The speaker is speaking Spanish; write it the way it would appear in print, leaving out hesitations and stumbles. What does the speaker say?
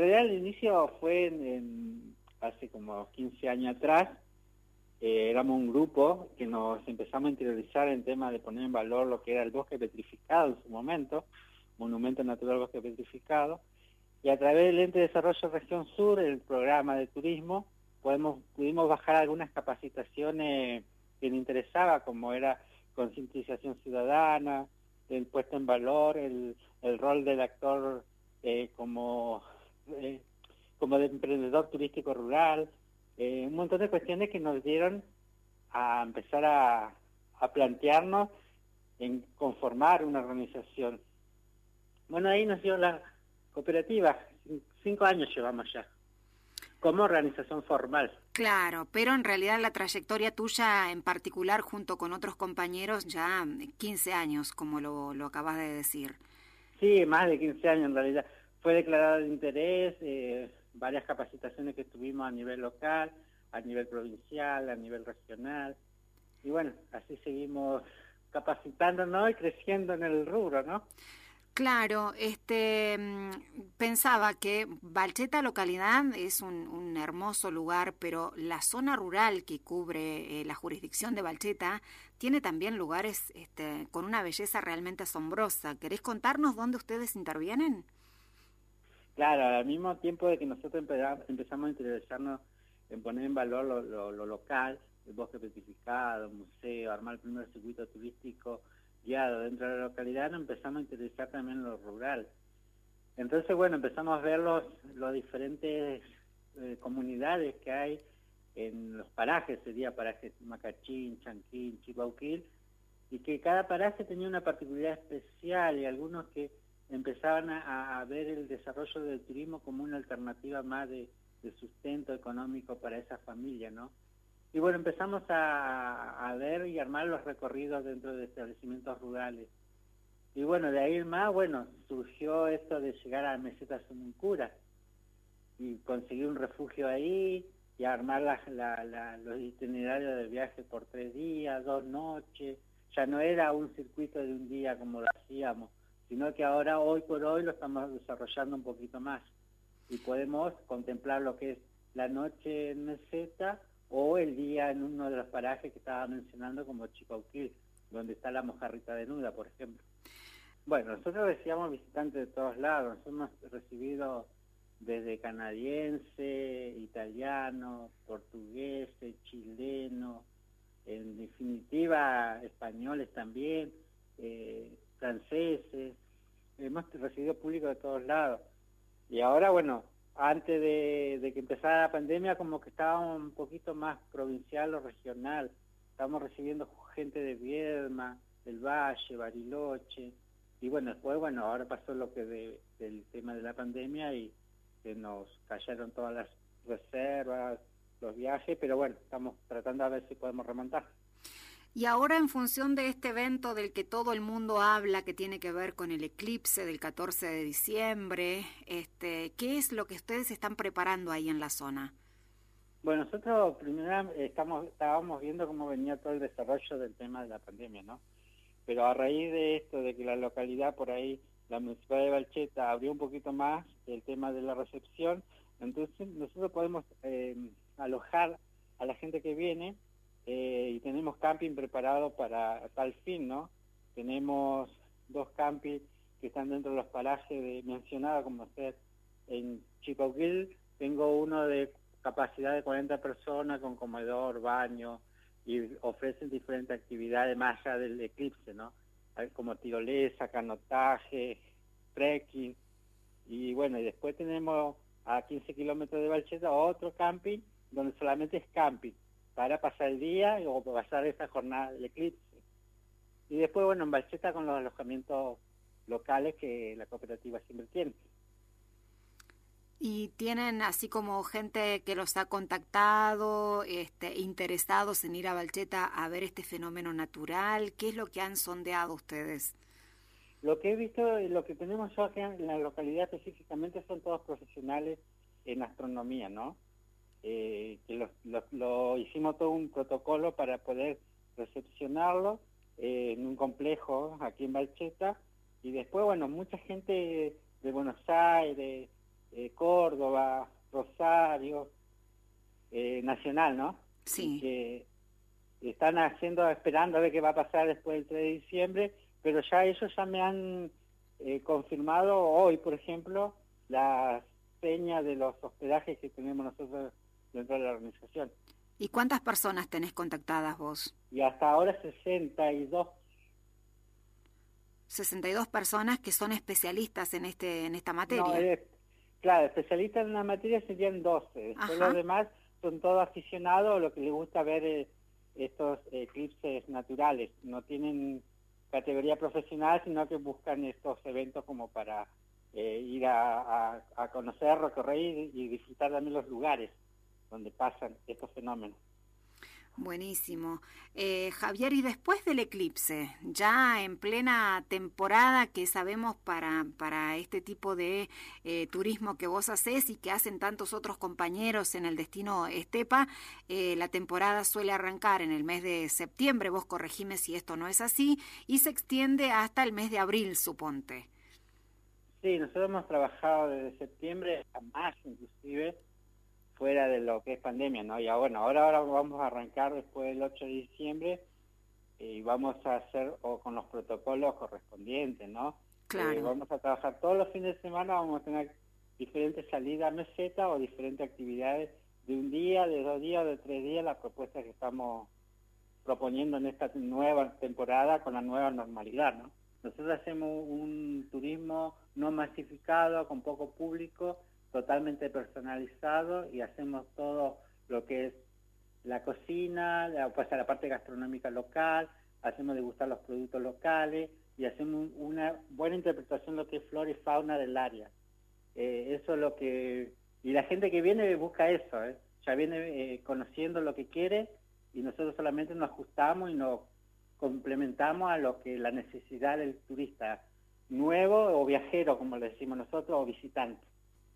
realidad el inicio fue hace como 15 años atrás. Éramos un grupo que nos empezamos a interiorizar en tema de poner en valor lo que era el bosque petrificado en su momento, Monumento Natural Bosque Petrificado, y a través del Ente de Desarrollo Región Sur, el programa de turismo, pudimos bajar algunas capacitaciones que nos interesaba, como era concientización ciudadana, el puesto en valor, el rol del actor como de emprendedor turístico rural, un montón de cuestiones que nos dieron a empezar a plantearnos en conformar una organización. Bueno, ahí nació la cooperativa, 5 años llevamos ya, como organización formal. Claro, pero en realidad la trayectoria tuya en particular junto con otros compañeros ya 15 años, como lo acabas de decir. Sí, más de 15 años en realidad. Fue declarado de interés, varias capacitaciones que tuvimos a nivel local, a nivel provincial, a nivel regional. Y bueno, así seguimos capacitándonos y creciendo en el rubro, ¿no? Claro, pensaba que Balcheta localidad es un hermoso lugar, pero la zona rural que cubre la jurisdicción de Balcheta tiene también lugares con una belleza realmente asombrosa. ¿Querés contarnos dónde ustedes intervienen? Claro, al mismo tiempo de que nosotros empezamos a interesarnos en poner en valor lo local, el bosque petrificado, museo, armar el primer circuito turístico guiado dentro de la localidad, nos empezamos a interesar también en lo rural. Entonces, bueno, empezamos a ver los diferentes comunidades que hay en los parajes, sería paraje Macachín, Chanquín, Chipauquil, y que cada paraje tenía una particularidad especial y algunos que empezaban a ver el desarrollo del turismo como una alternativa más de sustento económico para esa familia, ¿no? Y bueno, empezamos a ver y armar los recorridos dentro de establecimientos rurales. Y bueno, de ahí en más, bueno, surgió esto de llegar a Meseta Sumuncura y conseguir un refugio ahí y armar los itinerarios de viaje por 3 días, 2 noches. Ya no era un circuito de un día como lo hacíamos, sino que ahora, hoy por hoy, lo estamos desarrollando un poquito más. Y podemos contemplar lo que es la noche en Meseta o el día en uno de los parajes que estaba mencionando como Chipauquil, donde está la mojarrita desnuda, por ejemplo. Bueno, nosotros recibíamos visitantes de todos lados, nos hemos recibido desde canadiense, italiano, portugués, chileno, en definitiva españoles también, franceses, hemos recibido público de todos lados. Y ahora, bueno, antes de que empezara la pandemia, como que estábamos un poquito más provincial o regional, estábamos recibiendo gente de Viedma, del Valle, Bariloche, y bueno, después, bueno, ahora pasó lo que del tema de la pandemia y que nos cayeron todas las reservas, los viajes, pero bueno, estamos tratando a ver si podemos remontar. Y ahora en función de este evento del que todo el mundo habla, que tiene que ver con el eclipse del 14 de diciembre, ¿qué es lo que ustedes están preparando ahí en la zona? Bueno, nosotros primero estábamos viendo cómo venía todo el desarrollo del tema de la pandemia, ¿no? Pero a raíz de esto, de que la localidad por ahí, la Municipalidad de Balcheta abrió un poquito más el tema de la recepción, entonces nosotros podemos alojar a la gente que viene y tenemos camping preparado para tal fin, ¿no? Tenemos 2 campings que están dentro de los parajes mencionados, como ser en Chipauquil, tengo uno de capacidad de 40 personas con comedor, baño, y ofrecen diferentes actividades más allá del eclipse, ¿no? Como tirolesa, canotaje, trekking, y bueno, y después tenemos a 15 kilómetros de Balcheta otro camping, donde solamente es camping, para pasar el día o pasar esa jornada del eclipse. Y después, bueno, en Balcheta con los alojamientos locales que la cooperativa siempre tiene. ¿Y tienen así como gente que los ha contactado, interesados en ir a Balcheta a ver este fenómeno natural? ¿Qué es lo que han sondeado ustedes? Lo que he visto y lo que tenemos yo acá en la localidad específicamente son todos profesionales en astronomía, ¿no? Que lo hicimos todo un protocolo para poder recepcionarlo en un complejo aquí en Balcheta y después, bueno, mucha gente de Buenos Aires, Córdoba, Rosario, Nacional, ¿no? Sí. Que están esperando a ver qué va a pasar después del 3 de diciembre, pero ya ellos ya me han confirmado hoy, por ejemplo, las señas de los hospedajes que tenemos nosotros dentro de la organización. ¿Y cuántas personas tenés contactadas vos? Y hasta ahora 62. 62 personas que son especialistas en esta No, materia. claro, especialistas en la materia serían 12. Después Ajá. los demás son todos aficionados, lo que les gusta ver estos eclipses naturales. No tienen categoría profesional, sino que buscan estos eventos como para ir a conocer, recorrer y disfrutar también los lugares donde pasan estos fenómenos. Buenísimo. Javier, y después del eclipse, ya en plena temporada que sabemos para este tipo de turismo que vos hacés y que hacen tantos otros compañeros en el destino Estepa, la temporada suele arrancar en el mes de septiembre, vos corregime si esto no es así, y se extiende hasta el mes de abril, suponte. Sí, nosotros hemos trabajado desde septiembre a mayo inclusive, fuera de lo que es pandemia, ¿no? Y ahora vamos a arrancar después del 8 de diciembre y vamos a hacer con los protocolos correspondientes, ¿no? Claro. Vamos a trabajar todos los fines de semana, vamos a tener diferentes salidas a meseta o diferentes actividades de un día, de 2 días, de 3 días, las propuestas que estamos proponiendo en esta nueva temporada con la nueva normalidad, ¿no? Nosotros hacemos un turismo no masificado, con poco público, totalmente personalizado, y hacemos todo lo que es la cocina, la parte gastronómica local, hacemos degustar los productos locales y hacemos una buena interpretación de lo que es flora y fauna del área. Eso es lo que... Y la gente que viene busca eso, ya viene conociendo lo que quiere, y nosotros solamente nos ajustamos y nos complementamos a lo que la necesidad del turista nuevo o viajero, como le decimos nosotros, o visitante.